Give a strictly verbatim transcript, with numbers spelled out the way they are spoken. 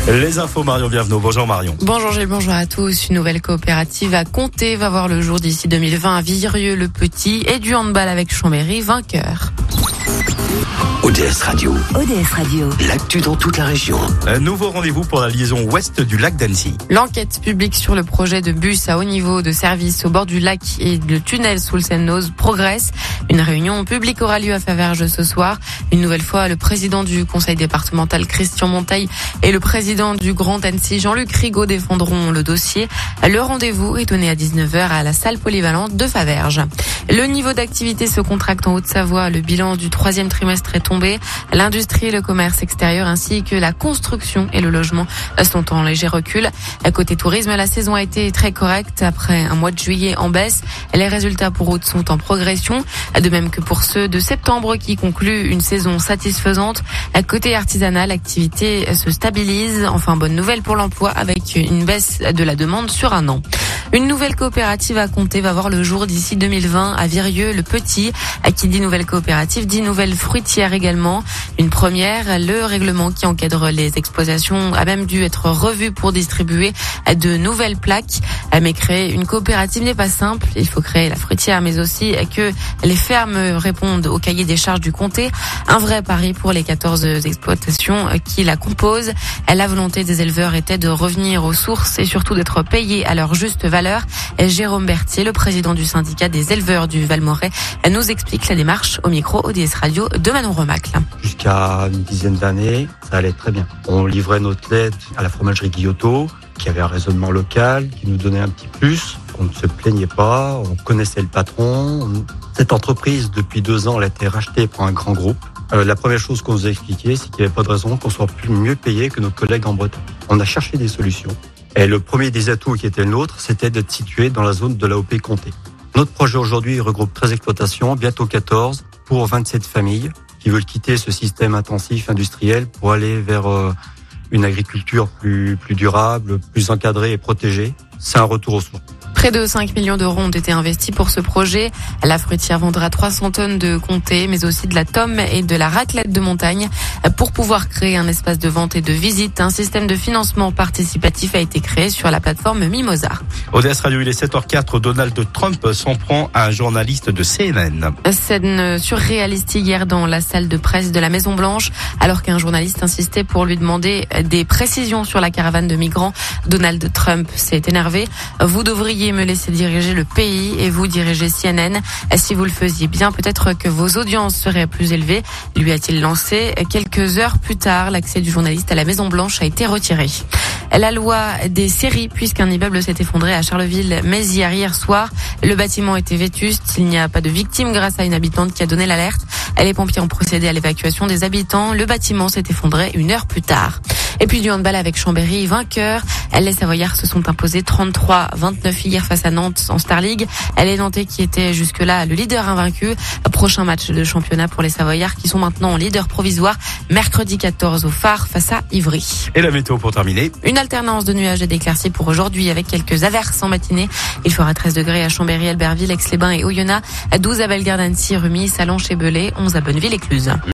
Les infos, Marion Bienvenue. Bonjour Marion. Bonjour Gilles, bonjour à tous. Une nouvelle coopérative à Comté va voir le jour d'ici deux mille vingt à Virieu-le-Petit et du handball avec Chambéry vainqueur. O D S Radio. O D S Radio. L'actu dans toute la région. Un nouveau rendez-vous pour la liaison ouest du lac d'Annecy. L'enquête publique sur le projet de bus à haut niveau de service au bord du lac et le tunnel sous le Seine-Nose progresse. Une réunion publique aura lieu à Faverges ce soir. Une nouvelle fois, le président du conseil départemental Christian Monteil et le président du Grand Annecy Jean-Luc Rigaud défendront le dossier. Le rendez-vous est donné à dix-neuf heures à la salle polyvalente de Faverges. Le niveau d'activité se contracte en Haute-Savoie. Le bilan du troisième trimestre est tombé. L'industrie, le commerce extérieur ainsi que la construction et le logement sont en léger recul. Côté tourisme, la saison a été très correcte après un mois de juillet en baisse. Les résultats pour août sont en progression, de même que pour ceux de septembre qui concluent une saison satisfaisante. Côté artisanal, l'activité se stabilise. Enfin, bonne nouvelle pour l'emploi avec une baisse de la demande sur un an. Une nouvelle coopérative à Comté va voir le jour d'ici deux mille vingt à Virieu-le-Petit. Qui dit nouvelle coopérative, dit nouvelle fruitière également. Une première, le règlement qui encadre les exploitations a même dû être revu pour distribuer de nouvelles plaques. Mais créer une coopérative n'est pas simple. Il faut créer la fruitière, mais aussi que les fermes répondent au cahier des charges du comté. Un vrai pari pour les quatorze exploitations qui la composent. La volonté des éleveurs était de revenir aux sources et surtout d'être payés à leur juste valeur. Jérôme Berthier, le président du syndicat des éleveurs du Val-Moret, nous explique la démarche au micro O D S Radio de Manon Remacle. Jusqu'à une dizaine d'années, ça allait très bien. On livrait notre lait à la fromagerie Guillotot, qui avait un raisonnement local, qui nous donnait un petit plus. On ne se plaignait pas, on connaissait le patron. Cette entreprise, depuis deux ans, elle a été rachetée par un grand groupe. Euh, la première chose qu'on nous a expliqué, c'est qu'il n'y avait pas de raison qu'on soit plus mieux payé que nos collègues en Bretagne. On a cherché des solutions. Et le premier des atouts qui était le nôtre, c'était d'être situé dans la zone de l'A O P Comté. Notre projet aujourd'hui regroupe treize exploitations, bientôt quatorze, pour vingt-sept familles qui veulent quitter ce système intensif industriel pour aller vers euh, une agriculture plus, plus durable, plus encadrée et protégée. C'est un retour aux sources. Près de cinq millions d'euros ont été investis pour ce projet. La fruitière vendra trois cents tonnes de comté, mais aussi de la tome et de la raclette de montagne. Pour pouvoir créer un espace de vente et de visite, un système de financement participatif a été créé sur la plateforme Mimosa. O D S Radio, il est sept heures quatre. Donald Trump s'en prend à un journaliste de C N N. Scène surréaliste hier dans la salle de presse de la Maison Blanche, alors qu'un journaliste insistait pour lui demander des précisions sur la caravane de migrants. Donald Trump s'est énervé. Vous devriez me laisser diriger le pays et vous dirigez C N N. Si vous le faisiez bien, peut-être que vos audiences seraient plus élevées, lui a-t-il lancé. Quelques heures plus tard, l'accès du journaliste à la Maison Blanche a été retiré. La loi des séries, puisqu'un immeuble s'est effondré à Charleville-Mézières hier soir. Le bâtiment était vétuste. Il n'y a pas de victime grâce à une habitante qui a donné l'alerte. Les pompiers ont procédé à l'évacuation des habitants. Le bâtiment s'est effondré une heure plus tard. Et puis du handball avec Chambéry, vainqueur. Les Savoyards se sont imposés trente-trois à vingt-neuf hier face à Nantes en Star League. Les Nantais qui étaient jusque-là le leader invaincu. Prochain match de championnat pour les Savoyards qui sont maintenant en leader provisoire. Mercredi quatorze au Phare face à Ivry. Et la météo pour terminer. Une alternance de nuages et d'éclaircies pour aujourd'hui avec quelques averses en matinée. Il fera treize degrés à Chambéry, Albertville, Aix-les-Bains et Oyonnax. douze à Bellegarde, Annecy, Rumi, Salon, Chébelay, onze à Bonneville et Cluse.